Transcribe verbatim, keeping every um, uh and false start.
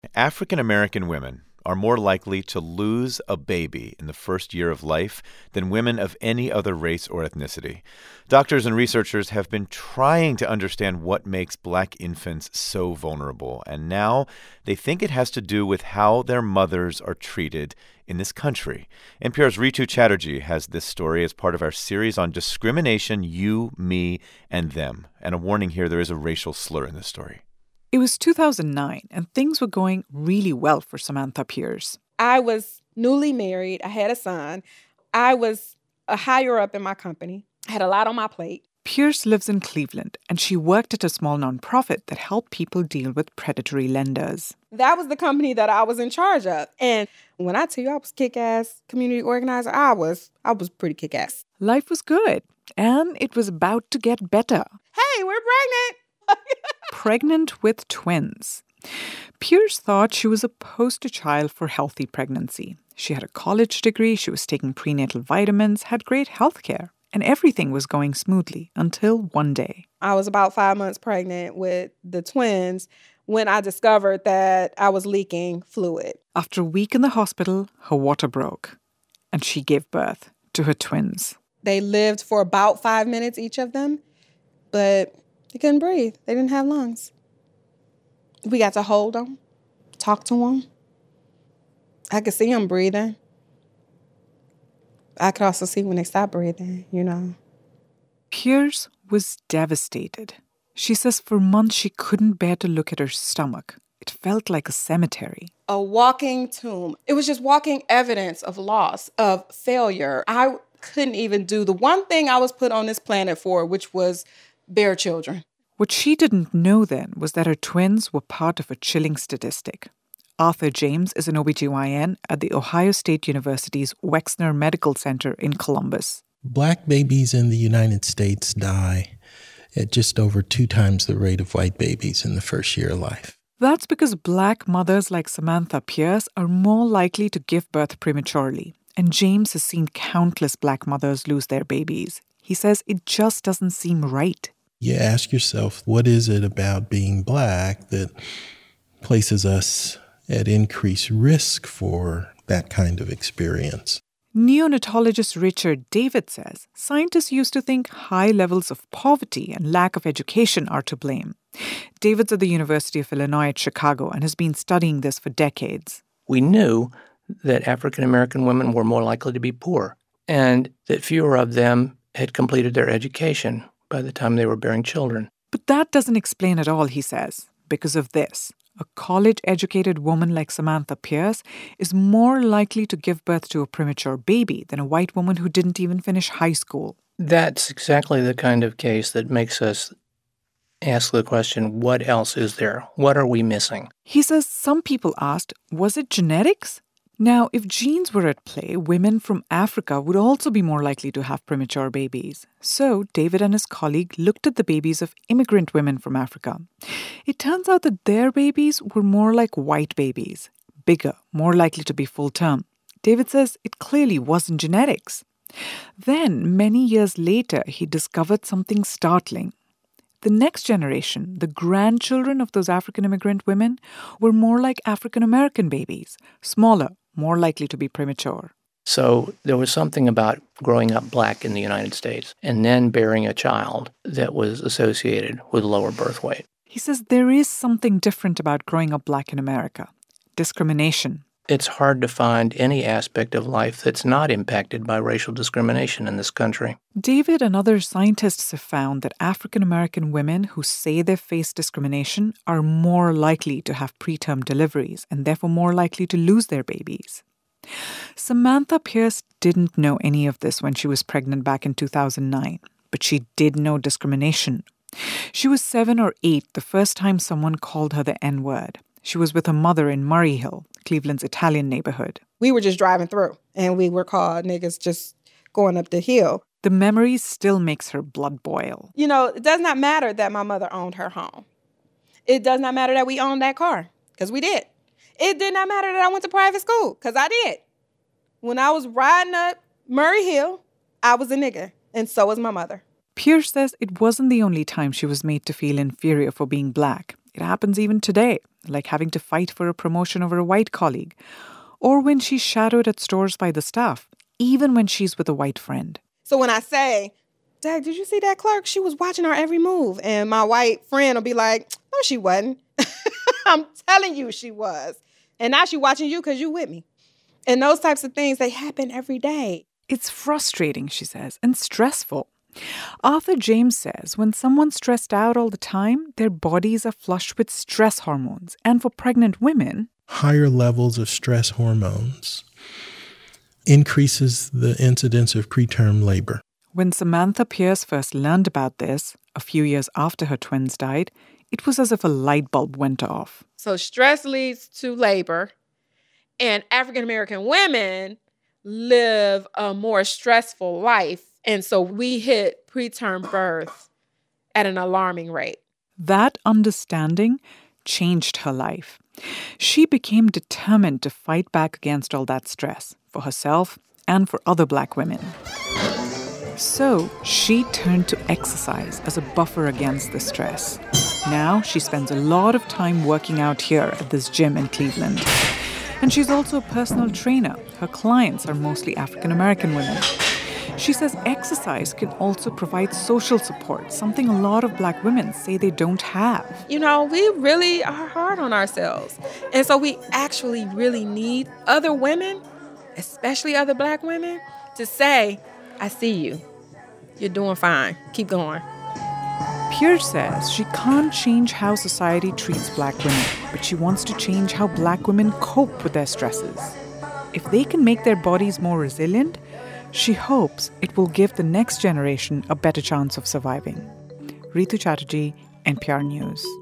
African American women are more likely to lose a baby in the first year of life than women of any other race or ethnicity. Doctors and researchers have been trying to understand what makes Black infants so vulnerable, and now they think it has to do with how their mothers are treated in this country. N P R's Ritu Chatterjee has this story as part of our series on discrimination, you, me, and them. And a warning here, there is a racial slur in this story. It was two thousand nine, and things were going really well for Samantha Pierce. I was newly married. I had a son. I was a higher up in my company. I had a lot on my plate. Pierce lives in Cleveland, and she worked at a small nonprofit that helped people deal with predatory lenders. That was the company that I was in charge of. And when I tell you I was kick-ass community organizer, I was, I was pretty kick-ass. Life was good, and it was about to get better. Hey, we're pregnant! Pregnant with twins. Pierce thought she was a poster child for healthy pregnancy. She had a college degree, she was taking prenatal vitamins, had great health care, and everything was going smoothly until one day. I was about five months pregnant with the twins when I discovered that I was leaking fluid. After a week in the hospital, her water broke, and she gave birth to her twins. They lived for about five minutes, each of them, but they couldn't breathe. They didn't have lungs. We got to hold them, talk to them. I could see them breathing. I could also see when they stopped breathing, you know. Pierce was devastated. She says for months she couldn't bear to look at her stomach. It felt like a cemetery. A walking tomb. It was just walking evidence of loss, of failure. I couldn't even do the one thing I was put on this planet for, which was bear children. What she didn't know then was that her twins were part of a chilling statistic. Arthur James is an O B G Y N at the Ohio State University's Wexner Medical Center in Columbus. Black babies in the United States die at just over two times the rate of white babies in the first year of life. That's because Black mothers like Samantha Pierce are more likely to give birth prematurely. And James has seen countless Black mothers lose their babies. He says it just doesn't seem right. You ask yourself, what is it about being Black that places us at increased risk for that kind of experience? Neonatologist Richard David says scientists used to think high levels of poverty and lack of education are to blame. David's at the University of Illinois at Chicago and has been studying this for decades. We knew that African American women were more likely to be poor and that fewer of them had completed their education by the time they were bearing children. But that doesn't explain it all, he says, because of this. A college-educated woman like Samantha Pierce is more likely to give birth to a premature baby than a white woman who didn't even finish high school. That's exactly the kind of case that makes us ask the question, what else is there? What are we missing? He says some people asked, was it genetics? Now, if genes were at play, women from Africa would also be more likely to have premature babies. So David and his colleague looked at the babies of immigrant women from Africa. It turns out that their babies were more like white babies, bigger, more likely to be full-term. David says it clearly wasn't genetics. Then, many years later, he discovered something startling. The next generation, the grandchildren of those African immigrant women, were more like African American babies, smaller, more likely to be premature. So there was something about growing up Black in the United States and then bearing a child that was associated with lower birth weight. He says there is something different about growing up Black in America. Discrimination. It's hard to find any aspect of life that's not impacted by racial discrimination in this country. David and other scientists have found that African American women who say they've faced discrimination are more likely to have preterm deliveries and therefore more likely to lose their babies. Samantha Pierce didn't know any of this when she was pregnant back in two thousand nine, but she did know discrimination. She was seven or eight the first time someone called her the N-word. She was with her mother in Murray Hill, Cleveland's Italian neighborhood. We were just driving through, and we were called niggas just going up the hill. The memory still makes her blood boil. You know, it does not matter that my mother owned her home. It does not matter that we owned that car, because we did. It did not matter that I went to private school, because I did. When I was riding up Murray Hill, I was a nigga, and so was my mother. Pierce says it wasn't the only time she was made to feel inferior for being Black. It happens even today. like having to fight for a promotion over a white colleague, or when she's shadowed at stores by the staff, even when she's with a white friend. So when I say, Dad, did you see that clerk? She was watching our every move. And my white friend will be like, no, she wasn't. I'm telling you she was. And now she's watching you because you with me. And those types of things, they happen every day. It's frustrating, she says, and stressful. Arthur James says when someone's stressed out all the time, their bodies are flushed with stress hormones. And for pregnant women, higher levels of stress hormones increases the incidence of preterm labor. When Samantha Pierce first learned about this, a few years after her twins died, it was as if a light bulb went off. So stress leads to labor, and African American women live a more stressful life. And so we hit preterm birth at an alarming rate. That understanding changed her life. She became determined to fight back against all that stress for herself and for other Black women. So she turned to exercise as a buffer against the stress. Now she spends a lot of time working out here at this gym in Cleveland. And she's also a personal trainer. Her clients are mostly African American women. She says exercise can also provide social support, something a lot of Black women say they don't have. You know, we really are hard on ourselves. And so we actually really need other women, especially other Black women, to say, I see you. You're doing fine. Keep going. Pierce says she can't change how society treats Black women, but she wants to change how Black women cope with their stresses. If they can make their bodies more resilient, she hopes it will give the next generation a better chance of surviving. Ritu Chatterjee, N P R News.